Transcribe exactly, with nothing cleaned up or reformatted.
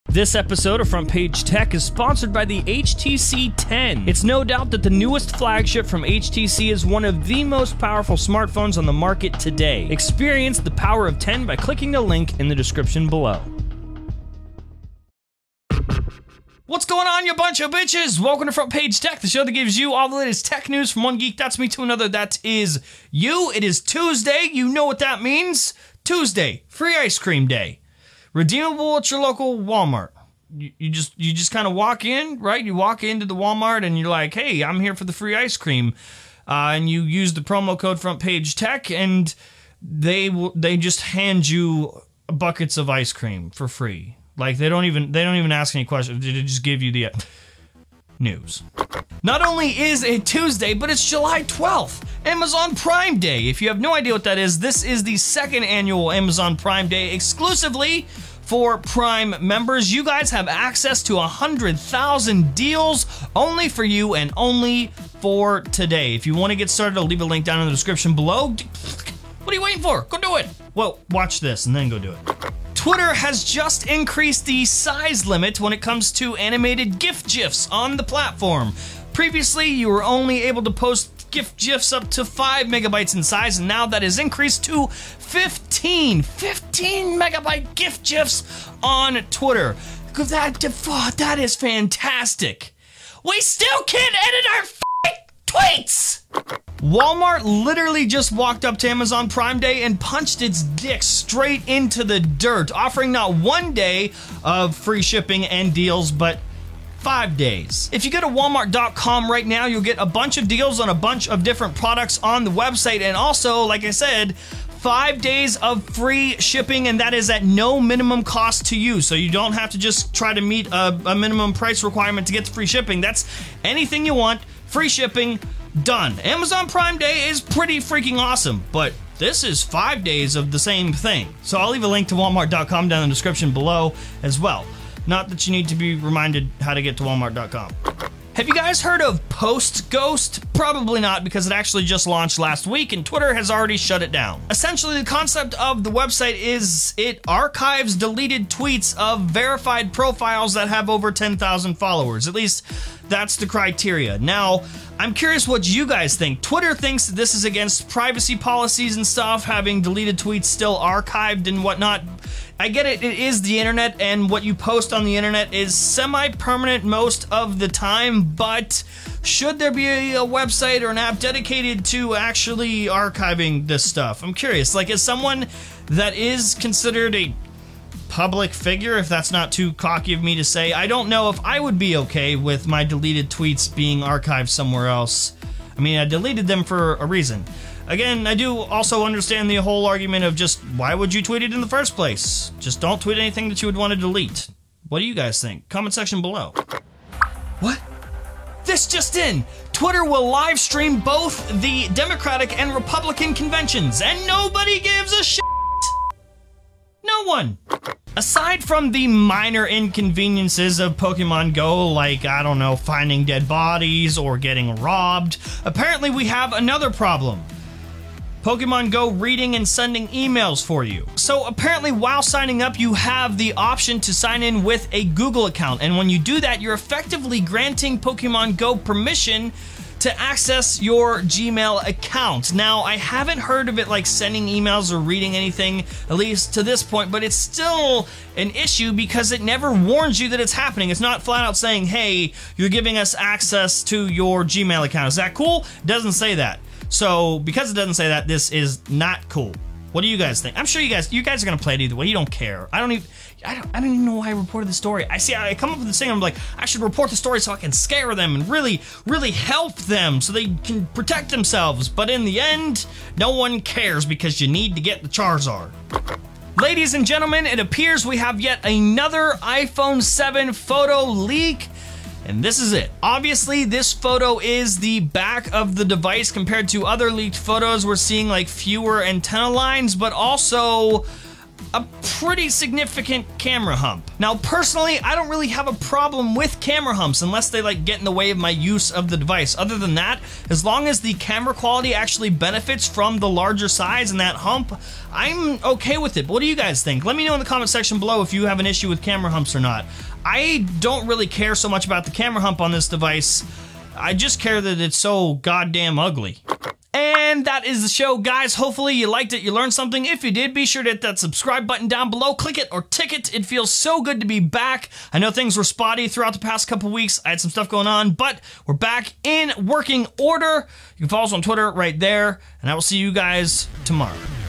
This episode of Front Page Tech is sponsored by the H T C ten. It's no doubt that the newest flagship from H T C is one of the most powerful smartphones on the market today. Experience the power of ten by clicking the link in the description below. What's going on, you bunch of bitches? Welcome to Front Page Tech, the show that gives you all the latest tech news from one geek, that's me, to another, that is you. It is Tuesday, you know what that means. Tuesday, free ice cream day. Redeemable at your local Walmart. You, you just you just kind of walk in, right? You walk into the Walmart and you're like, hey, I'm here for the free ice cream. Uh, and you use the promo code Front Page Tech and they will they just hand you buckets of ice cream for free. Like they don't even they don't even ask any questions. They just give you the uh, news. Not only is it Tuesday, but it's July twelfth, Amazon Prime Day. If you have no idea what that is, this is the second annual Amazon Prime Day exclusively for Prime members. You guys have access to one hundred thousand deals only for you and only for today. If you want to get started, I'll leave a link down in the description below. What are you waiting for? Go do it. Well, watch this and then go do it. Twitter has just increased the size limit when it comes to animated GIF GIFs on the platform. Previously, you were only able to post GIF GIFs up to five megabytes in size, and now that is increased to fifteen. fifteen megabyte GIF GIFs on Twitter. That, that is fantastic. We still can't edit our f***ing tweets! Walmart literally just walked up to Amazon Prime Day and punched its dick straight into the dirt, offering not one day of free shipping and deals, but five days. If you go to walmart dot com right now, you'll get a bunch of deals on a bunch of different products on the website, and also, like I said, five days of free shipping, and that is at no minimum cost to you. So you don't have to just try to meet a, a minimum price requirement to get the free shipping. That's anything you want, free shipping, done. Amazon Prime Day is pretty freaking awesome, but this is five days of the same thing. So I'll leave a link to walmart dot com down in the description below as well. Not that you need to be reminded how to get to walmart dot com. Have you guys heard of PostGhost? Probably not, because it actually just launched last week and Twitter has already shut it down. Essentially, the concept of the website is it archives deleted tweets of verified profiles that have over ten thousand followers. At least that's the criteria. Now, I'm curious what you guys think. Twitter thinks that this is against privacy policies and stuff, having deleted tweets still archived and whatnot. I get it, it is the internet, and what you post on the internet is semi-permanent most of the time, but should there be a, a website or an app dedicated to actually archiving this stuff? I'm curious, like, as someone that is considered a public figure, if that's not too cocky of me to say, I don't know if I would be okay with my deleted tweets being archived somewhere else. I mean, I deleted them for a reason. Again, I do also understand the whole argument of just, why would you tweet it in the first place? Just don't tweet anything that you would want to delete. What do you guys think? Comment section below. What? This just in! Twitter will live stream both the Democratic and Republican conventions, and nobody gives a shit! No one! Aside from the minor inconveniences of Pokemon Go, like, I don't know, finding dead bodies or getting robbed, apparently we have another problem. Pokemon Go reading and sending emails for you. So apparently while signing up, you have the option to sign in with a Google account. And when you do that, you're effectively granting Pokemon Go permission to access your Gmail account. Now, I haven't heard of it like sending emails or reading anything, at least to this point, but it's still an issue because it never warns you that it's happening. It's not flat out saying, hey, you're giving us access to your Gmail account. Is that cool? It doesn't say that. So, because it doesn't say that, this is not cool. What do you guys think? I'm sure you guys, you guys are gonna play it either way. You don't care. I don't even, I don't, I don't even know why I reported the story. I see, I come up with this thing. I'm like, I should report the story so I can scare them and really, really help them so they can protect themselves. But in the end, no one cares because you need to get the Charizard. Ladies and gentlemen, it appears we have yet another iPhone seven photo leak. And this is it. Obviously, this photo is the back of the device compared to other leaked photos. We're seeing like fewer antenna lines, but also a pretty significant camera hump. Now, personally, I don't really have a problem with camera humps unless they like get in the way of my use of the device. Other than that, as long as the camera quality actually benefits from the larger size and that hump, I'm okay with it. But what do you guys think? Let me know in the comment section below if you have an issue with camera humps or not. I don't really care so much about the camera hump on this device. I just care that it's so goddamn ugly. And that is the show, guys. Hopefully you liked it, you learned something. If you did, be sure to hit that subscribe button down below. Click it or tick it. It feels so good to be back. I know things were spotty throughout the past couple weeks. I had some stuff going on, but we're back in working order. You can follow us on Twitter right there, and I will see you guys tomorrow.